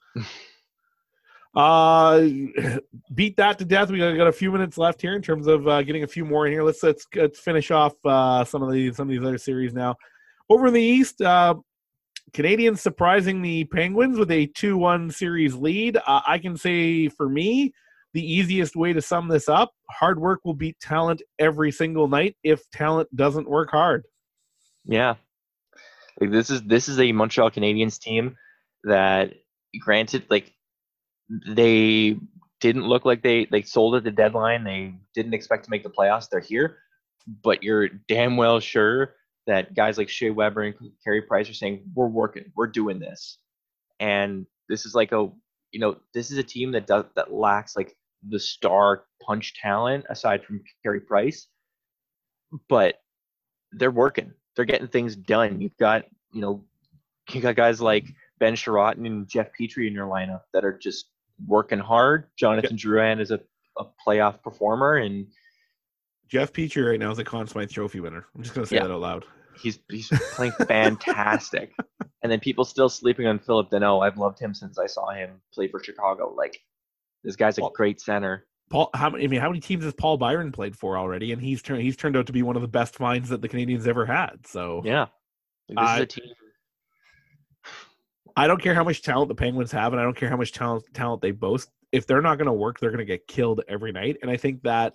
Uh, beat that to death. We got, got a few minutes left here in terms of uh, getting a few more in here. Let's let's, let's finish off uh, some of these some of these other series now. Over in the East, uh, Canadians surprising the Penguins with a two one series lead. Uh, I can say, for me, the easiest way to sum this up: hard work will beat talent every single night if talent doesn't work hard. Yeah, like this is this is a Montreal Canadiens team that, granted, like they didn't look like they they sold at the deadline. They didn't expect to make the playoffs. They're here, but you're damn well sure that guys like Shea Weber and Carey Price are saying, we're working, we're doing this. And this is like a, you know, this is a team that does that lacks like the star punch talent aside from Carey Price, but they're working. They're getting things done. You've got, you know, you got guys like Ben Sherratt and Jeff Petrie in your lineup that are just working hard. Jonathan Drouin is a, a playoff performer, and Jeff Petrie right now is a Conn Smythe Trophy winner. I'm just going to say Yeah. that out loud. he's he's playing fantastic. And then people still sleeping on Philip Deneau. I've loved him since I saw him play for Chicago. Like, this guy's a Well, great center. Paul, how many? I mean, how many teams has Paul Byron played for already? And he's turned he's turned out to be one of the best finds that the Canadians ever had. So Yeah. Like, this I- is a team. I don't care how much talent the Penguins have, and I don't care how much talent talent they boast. if they're not going to work, they're going to get killed every night. And I think that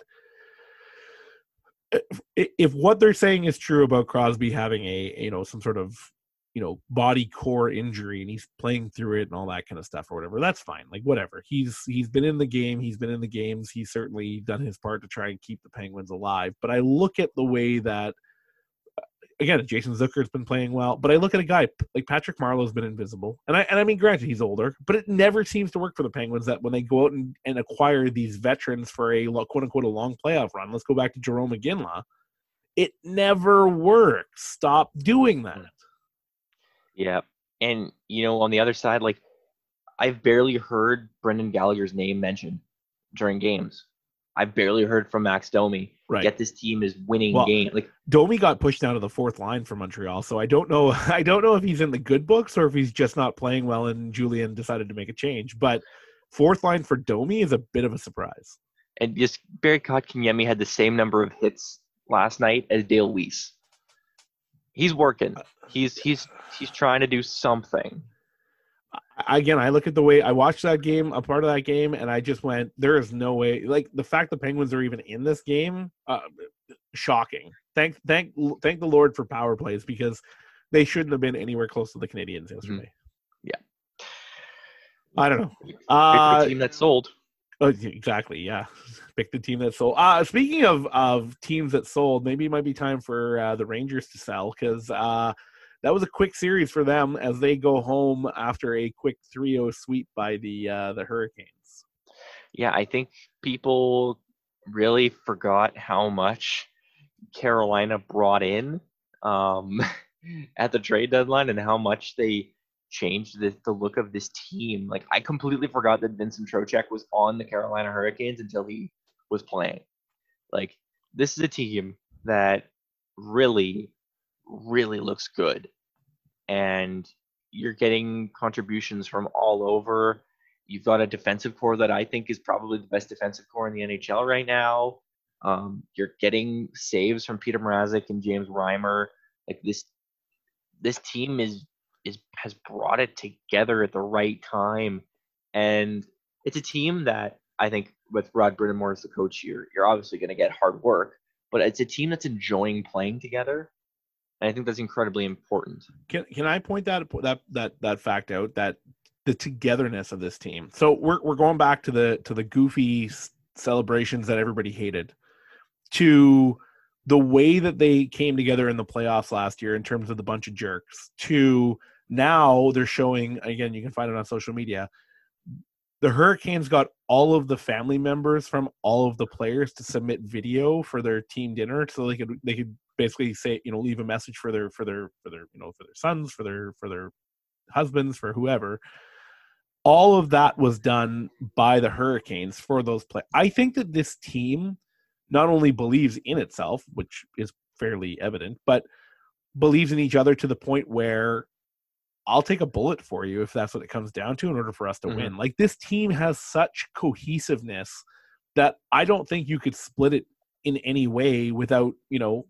if, if what they're saying is true about Crosby having a, you know, some sort of, you know, body core injury and he's playing through it and all that kind of stuff or whatever, that's fine. Like, whatever. He's he's been in the game. He's been in the games. He's certainly done his part to try and keep the Penguins alive. But I look at the way that, again, Jason Zucker's been playing well, but I look at a guy like Patrick Marleau's been invisible. And I and I mean, granted, he's older, but it never seems to work for the Penguins that when they go out and, and acquire these veterans for a quote-unquote a long playoff run, let's go back to Jarome Iginla, it never works. Stop doing that. Yeah. And, you know, on the other side, like, I've barely heard Brendan Gallagher's name mentioned during games. I've barely heard from Max Domi. Right. Yet this team is winning Well, games. Like, Domi got pushed down to the fourth line for Montreal, so I don't know. I don't know if he's in the good books or if he's just not playing well and Julian decided to make a change. But fourth line for Domi is a bit of a surprise. and just Barry Kotkaniemi had the same number of hits last night as Dale Weiss. He's working. He's he's he's trying to do something. Again, I look at the way I watched that game, a part of that game, and I just went, there is no way. Like, the fact the Penguins are even in this game, uh, shocking. Thank, thank, thank the Lord for power plays, because they shouldn't have been anywhere close to the Canadians yesterday. Yeah. I don't know. Pick Uh, the team that sold. oh, exactly. Yeah. Pick the team that sold. Uh, speaking of, of teams that sold, maybe it might be time for uh, the Rangers to sell, because uh, that was a quick series for them as they go home after a quick three oh sweep by the uh, the Hurricanes. Yeah, I think people really forgot how much Carolina brought in um, at the trade deadline and how much they changed the, the look of this team. Like, I completely forgot that Vincent Trocheck was on the Carolina Hurricanes until he was playing. Like, this is a team that really, really looks good. And you're getting contributions from all over. You've got a defensive core that I think is probably the best defensive core in the N H L right now. Um, you're getting saves from Peter Mrazek and James Reimer. Like, this, this team is is has brought it together at the right time, and it's a team that I think with Rod Brind'Amour as the coach, you're you're obviously going to get hard work, but it's a team that's enjoying playing together, and I think that's incredibly important. Can can I point that that that that fact out, that the togetherness of this team? So we're we're going back to the to the goofy celebrations that everybody hated, to the way that they came together in the playoffs last year in terms of the bunch of jerks, to now they're showing, again, you can find it on social media, the Hurricanes got all of the family members from all of the players to submit video for their team dinner, so they could they could basically say, you know, leave a message for their for their for their you know for their sons, for their for their husbands, for whoever. All of that was done by the Hurricanes for those play. I think that this team not only believes in itself, which is fairly evident, but believes in each other to the point where I'll take a bullet for you if that's what it comes down to in order for us to Mhm. win. Like, this team has such cohesiveness that I don't think you could split it in any way without, you know,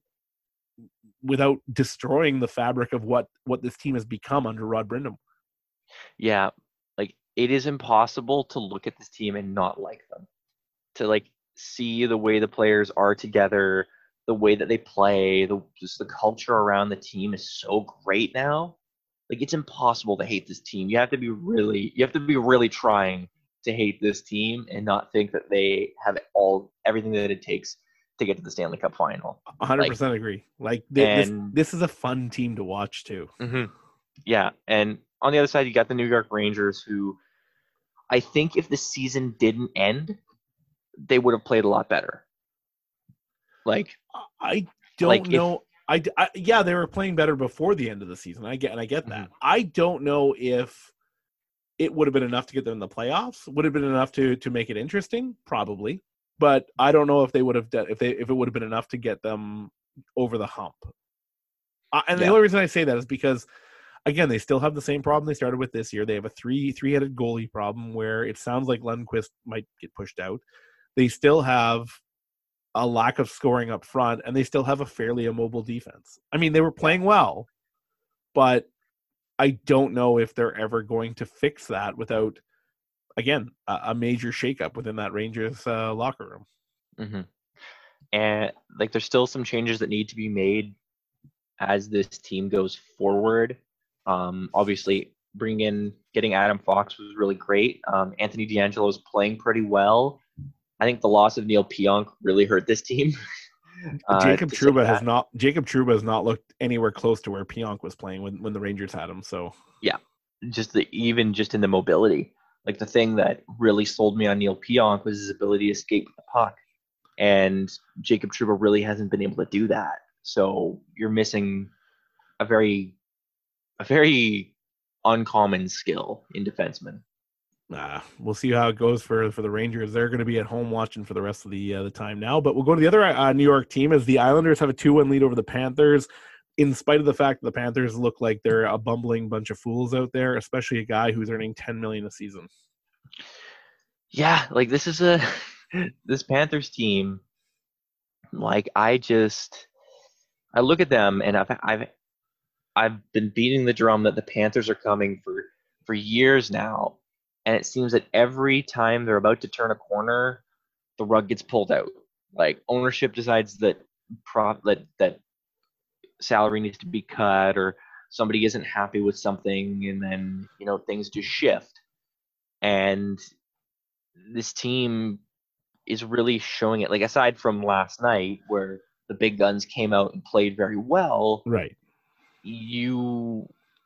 without destroying the fabric of what, what this team has become under Rod Brind'Amour. Yeah, like, it is impossible to look at this team and not like them. To, like, see the way the players are together, the way that they play, the just the culture around the team is so great now. Like, it's impossible to hate this team. You have to be really, you have to be really trying to hate this team and not think that they have all everything that it takes to get to the Stanley Cup final. one hundred percent agree. Like, th- and- this, this is a fun team to watch too. Mm-hmm. Yeah, and on the other side, you got the New York Rangers, who I think if the season didn't end, they would have played a lot better. Like, I don't Like, if- know. I, I yeah, they were playing better before the end of the season. I get and I get that. I don't know if it would have been enough to get them in the playoffs. Would have been enough to to make it interesting, probably. But I don't know if they would have done if they if it would have been enough to get them over the hump. Uh, and the Yeah. only reason I say that is because, again, they still have the same problem they started with this year. They have a three three headed goalie problem where it sounds like Lundqvist might get pushed out. They still have a lack of scoring up front, and they still have a fairly immobile defense. I mean, they were playing well, but I don't know if they're ever going to fix that without again, a, a major shakeup within that Rangers uh, locker room. hmm And like, there's still some changes that need to be made as this team goes forward. Um, obviously, bringing in getting Adam Fox was really great. Um, Anthony D'Angelo is playing pretty well. I think the loss of Neil Pionk really hurt this team. uh, Jacob to say Trouba has that. not. Jacob Trouba has not looked anywhere close to where Pionk was playing when, when the Rangers had him. So Yeah, just the even just in the mobility. Like, the thing that really sold me on Neil Pionk was his ability to escape the puck, and Jacob Trouba really hasn't been able to do that. So you're missing a very, a very uncommon skill in defensemen. uh, we'll see how it goes for, for the Rangers. They're going to be at home watching for the rest of the uh, the time now. But we'll go to the other uh, New York team as the Islanders have a two one lead over the Panthers. In spite of the fact that the Panthers look like they're a bumbling bunch of fools out there, especially a guy who's earning ten million dollars a season. Yeah, like, this is a this Panthers team. Like, I just I look at them, and I've I've I've been beating the drum that the Panthers are coming for for years now, and it seems that every time they're about to turn a corner, the rug gets pulled out. Like, ownership decides that prop that that salary needs to be cut, or somebody isn't happy with something, and then, you know, things just shift. And this team is really showing it. Like, aside from last night where the big guns came out and played very well, Right. you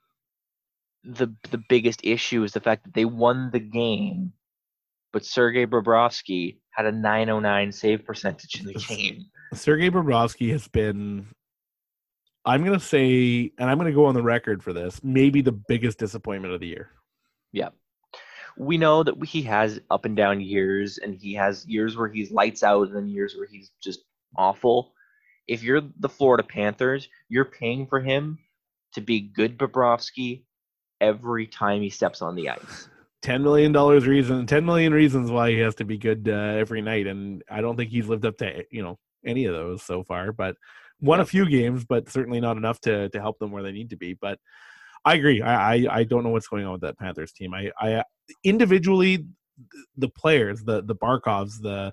the the biggest issue is the fact that they won the game, but Sergei Bobrovsky had a nine oh nine save percentage in the game. Sergei Bobrovsky has been, I'm going to say, and I'm going to go on the record for this, maybe the biggest disappointment of the year. Yeah. We know that he has up and down years, and he has years where he's lights out and then years where he's just awful. If you're the Florida Panthers, you're paying for him to be good Bobrovsky every time he steps on the ice. ten million dollars reason, ten million reasons why he has to be good uh, every night. And I don't think he's lived up to, you know, any of those so far, but won a few games, but certainly not enough to, to help them where they need to be. But I agree. I, I, I don't know what's going on with that Panthers team. I, I individually, the players, the, the Barkovs, the,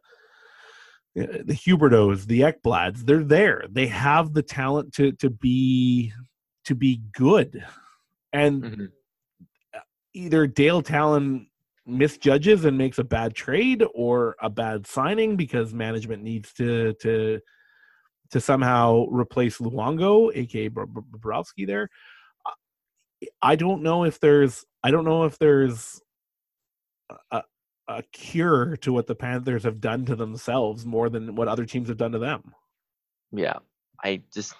the Hubertos, the Ekblads, they're there. They have the talent to, to be, to be good. And Mm-hmm. either Dale Talon misjudges and makes a bad trade, or a bad signing because management needs to to to somehow replace Luongo, aka Bobrovsky. There, I don't know if there's I don't know if there's a, a cure to what the Panthers have done to themselves more than what other teams have done to them. Yeah, I just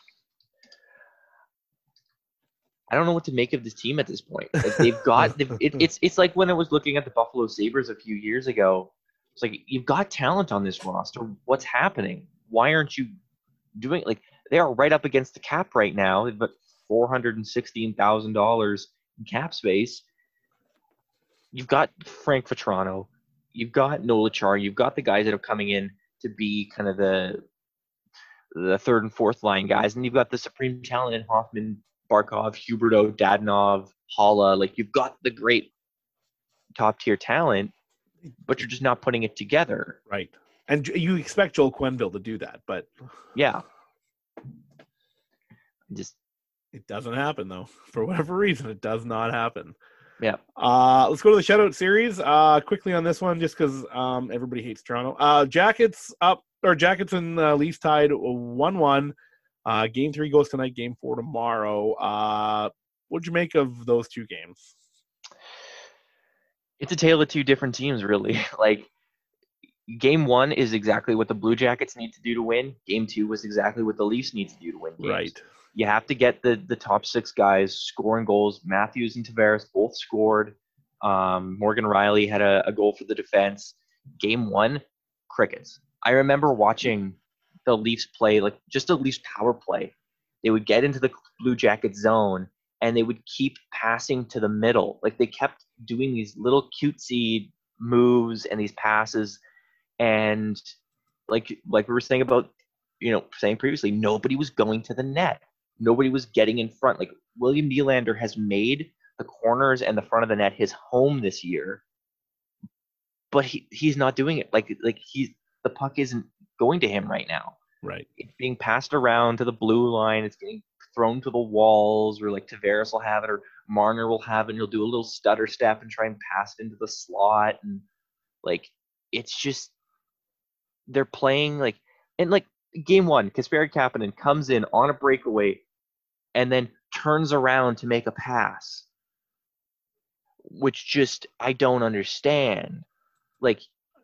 I don't know what to make of this team at this point. Like, they've got they've, it, it's it's like when I was looking at the Buffalo Sabres a few years ago. It's like, you've got talent on this roster. What's happening? Why aren't you doing, like, they are right up against the cap right now. They've got four hundred sixteen thousand dollars in cap space. You've got Frank Vetrano. You've got Nola Char. You've got the guys that are coming in to be kind of the the third and fourth line guys, and you've got the supreme talent in Hoffman, Barkov, Huberto, Dadonov, Holla. Like, you've got the great top tier talent, but you're just not putting it together. Right. And you expect Joel Quenneville to do that, but Yeah. Just it doesn't happen, though. For whatever reason, it does not happen. yeah. Uh, let's go to the shutout series uh, quickly on this one, just because um, everybody hates Toronto. Uh, Jackets up, or Jackets and uh, Leafs tied one one. Uh, game three goes tonight. Game four tomorrow. Uh, what'd you make of those two games? It's a tale of two different teams, really. Like, game one is exactly what the Blue Jackets need to do to win. Game two was exactly what the Leafs need to do to win games. Right. You have to get the the top six guys scoring goals. Matthews and Tavares both scored. Um, Morgan Riley had a, a goal for the defense. Game one, crickets. I remember watching the Leafs play, like, just a Leafs power play. They would get into the Blue Jackets zone, and they would keep passing to the middle. Like, they kept doing these little cutesy moves and these passes. And like like we were saying about, you know, saying previously, nobody was going to the net. Nobody was getting in front. Like, William Nylander has made the corners and the front of the net his home this year. but he he's not doing it. Like like he's the puck isn't going to him right now. Right. It's being passed around to the blue line. It's getting thrown to the walls, or like Tavares will have it, or Marner will have it, and he'll do a little stutter step and try and pass it into the slot. And like, it's just, they're playing like, and like game one, Kasperi Kapanen comes in on a breakaway and then turns around to make a pass, which just, I don't understand. Like,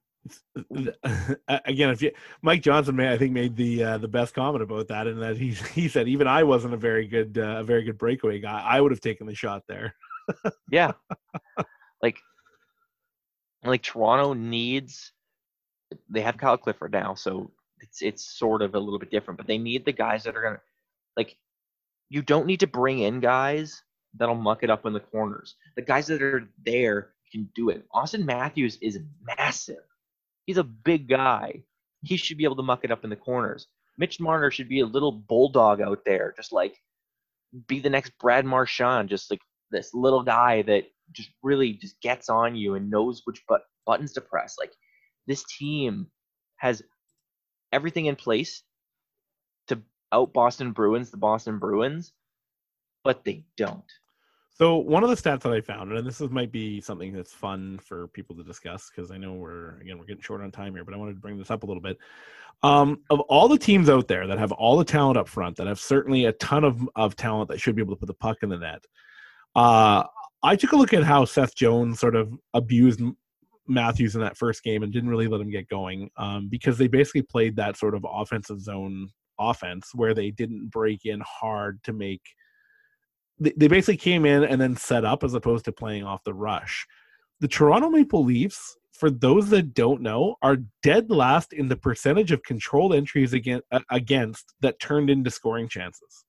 Again, if you Mike Johnson, may I think made the uh, the best comment about that, and that he he said even I wasn't a very good uh, a very good breakaway guy. I would have taken the shot there. yeah, like like Toronto needs. They have Kyle Clifford now, so it's it's sort of a little bit different. But they need the guys that are gonna like. You don't need to bring in guys that'll muck it up in the corners. The guys that are there can do it. Austin Matthews is massive. He's a big guy. He should be able to muck it up in the corners. Mitch Marner should be a little bulldog out there, just like be the next Brad Marchand, just like this little guy that just really just gets on you and knows which but- buttons to press. Like, this team has everything in place to out Boston Bruins, the Boston Bruins, but they don't. So one of the stats that I found, and this is, might be something that's fun for people to discuss, because I know we're again we're getting short on time here, but I wanted to bring this up a little bit. Um, of all the teams out there that have all the talent up front, that have certainly a ton of, of talent that should be able to put the puck in the net, uh, I took a look at how Seth Jones sort of abused Matthews in that first game and didn't really let him get going, um, because they basically played that sort of offensive zone offense where they didn't break in hard to make. They basically came in and then set up as opposed to playing off the rush. The Toronto Maple Leafs, for those that don't know, are dead last in the percentage of controlled entries against, against that turned into scoring chances.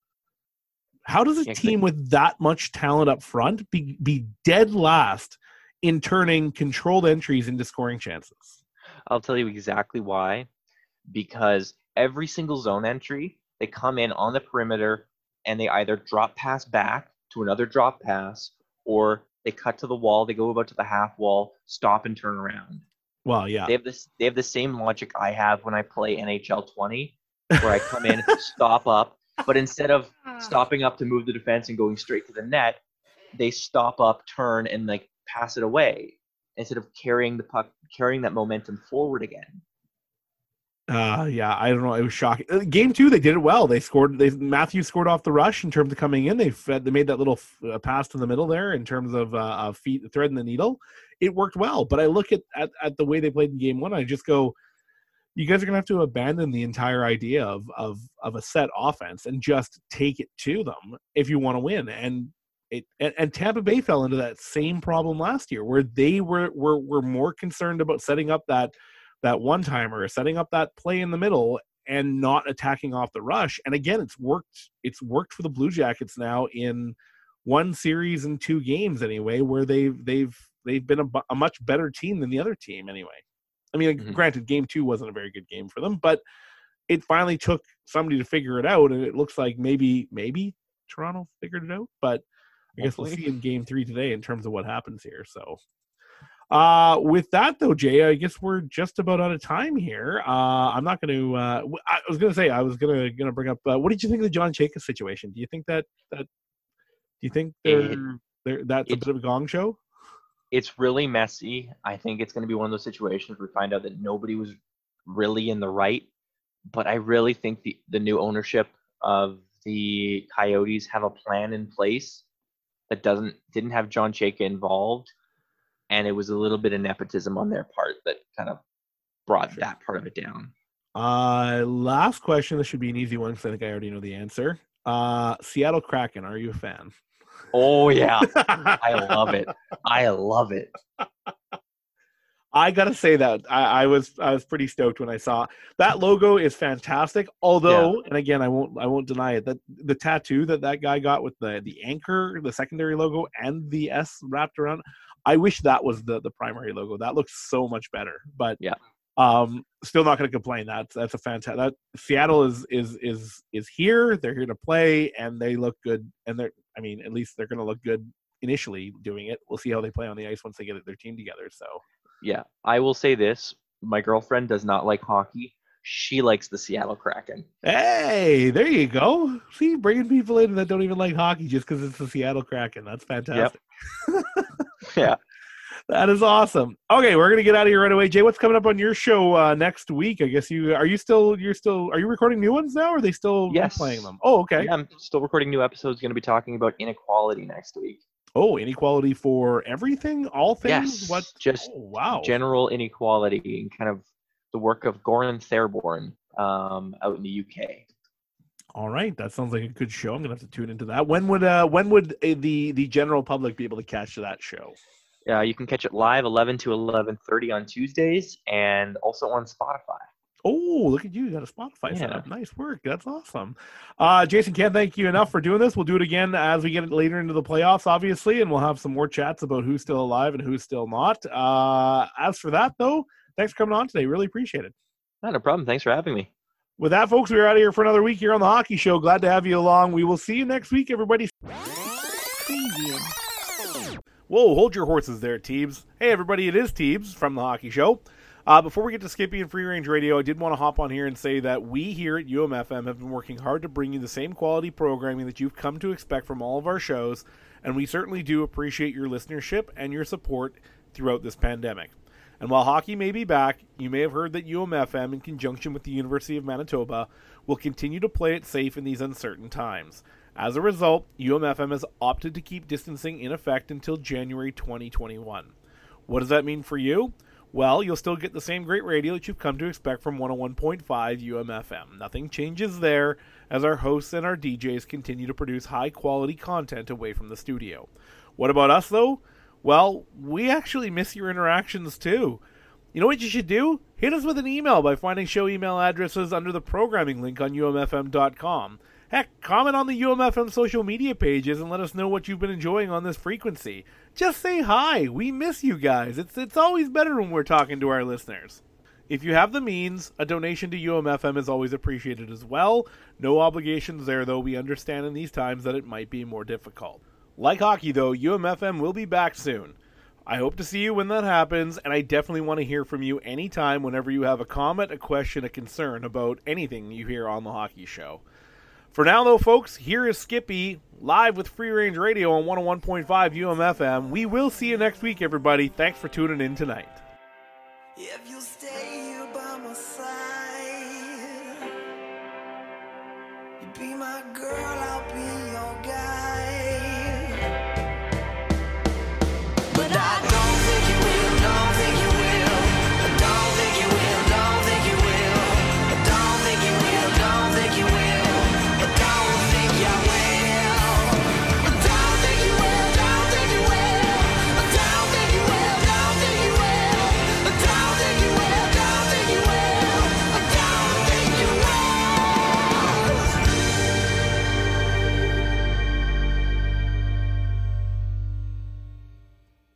How does a Yeah, team with that much talent up front be, be dead last in turning controlled entries into scoring chances? I'll tell you exactly why. Because every single zone entry, they come in on the perimeter and they either drop pass back to another drop pass, or they cut to the wall, they go about to the half wall, stop and turn around. Well, yeah. They have this they have the same logic I have when I play N H L twenty, where I come in, stop up, but instead of stopping up to move the defense and going straight to the net, they stop up, turn, and like pass it away instead of carrying the puck, carrying that momentum forward again. Uh, yeah, I don't know. It was shocking. Uh, Game two, they did it well. They scored. They Matthews scored off the rush in terms of coming in. They fed, they made that little uh, pass to the middle there in terms of uh, of feet threading the needle. It worked well. But I look at, at at the way they played in game one. I just go, you guys are gonna have to abandon the entire idea of of of a set offense and just take it to them if you want to win. And it and, and Tampa Bay fell into that same problem last year, where they were were were more concerned about setting up that. that one-timer, setting up that play in the middle and not attacking off the rush. And again, it's worked It's worked for the Blue Jackets now in one series and two games anyway, where they've they've they've been a, a much better team than the other team anyway. I mean, Mhm. granted, game two wasn't a very good game for them, but it finally took somebody to figure it out, and it looks like maybe maybe Toronto figured it out, but I guess we'll Hopefully. see in game three today in terms of what happens here. So Uh, with that though, Jay, I guess we're just about out of time here. Uh, I'm not going to. Uh, w- I was going to say I was going to going to bring up. Uh, what did you think of the John Chayka situation? Do you think that that do you think they're, It- they're that's a it's- bit of a gong show? It's really messy. I think it's going to be one of those situations where we find out that nobody was really in the right. But I really think the, the new ownership of the Coyotes have a plan in place that doesn't didn't have John Chayka involved, and it was a little bit of nepotism on their part that kind of brought Sure. that part of it down. Uh, last question. This should be an easy one because I think I already know the answer. Uh, Seattle Kraken. Are you a fan? Oh yeah, I love it. I love it. I gotta say that I, I was I was pretty stoked when I saw that logo is fantastic. Although, and again, I won't I won't deny it that the tattoo that that guy got with the the anchor, the secondary logo, and the S wrapped around. I wish that was the the primary logo. That looks so much better. But Yeah. um, still not going to complain. That's that's a fantastic. That Seattle is is is is here. They're here to play, and they look good. And they're I mean, at least they're going to look good initially doing it. We'll see how they play on the ice once they get their team together. So. Yeah, I will say this. My girlfriend does not like hockey. She likes the Seattle Kraken. Hey, there you go. See, bringing people in that don't even like hockey just because it's the Seattle Kraken. That's fantastic. Yeah. That is awesome. Okay, we're gonna get out of here right away. Jay, what's coming up on your show uh, next week? I guess you are you still you're still are you recording new ones now? Or are they still Yes. playing them? Oh, okay. Yeah, I'm still recording new episodes. Going to be talking about inequality next week. Oh, inequality for everything, all things. Yes, What? just Oh, wow. general inequality and kind of the work of Goran Therborn um, out in the U K. All right, that sounds like a good show. I'm gonna have to tune into that. When would uh when would uh, the the general public be able to catch that show? Uh, you can catch it live eleven to eleven thirty on Tuesdays and also on Spotify. Oh, look at you. You got a Spotify Yeah. setup. Nice work. That's awesome. Uh, Jason, can't thank you enough for doing this. We'll do it again as we get later into the playoffs, obviously, and we'll have some more chats about who's still alive and who's still not. Uh, as for that, though, thanks for coming on today. Really appreciate it. Not a problem. Thanks for having me. With that, folks, we're out of here for another week here on The Hockey Show. Glad to have you along. We will see you next week, everybody. Whoa, hold your horses there, Teebs. Hey, everybody, it is Teebs from The Hockey Show. Uh, before we get to Skippy and Free Range Radio, I did want to hop on here and say that we here at U M F M have been working hard to bring you the same quality programming that you've come to expect from all of our shows, and we certainly do appreciate your listenership and your support throughout this pandemic. And while hockey may be back, you may have heard that U M F M, in conjunction with the University of Manitoba, will continue to play it safe in these uncertain times. As a result, U M F M has opted to keep distancing in effect until January twenty twenty-one. What does that mean for you? Well, you'll still get the same great radio that you've come to expect from one oh one point five U M F M. Nothing changes there, as our hosts and our D Js continue to produce high-quality content away from the studio. What about us, though? Well, we actually miss your interactions, too. You know what you should do? Hit us with an email by finding show email addresses under the programming link on U M F M dot com. Heck, comment on the U M F M social media pages and let us know what you've been enjoying on this frequency. Just say hi. We miss you guys. It's it's always better when we're talking to our listeners. If you have the means, a donation to U M F M is always appreciated as well. No obligations there, though we understand in these times that it might be more difficult. Like hockey, though, U M F M will be back soon. I hope to see you when that happens, and I definitely want to hear from you anytime whenever you have a comment, a question, a concern about anything you hear on The Hockey Show. For now, though, folks, here is Skippy, live with Free Range Radio on one oh one point five U M F M. We will see you next week, everybody. Thanks for tuning in tonight. If you stay here by my side, you be my girl, I'll be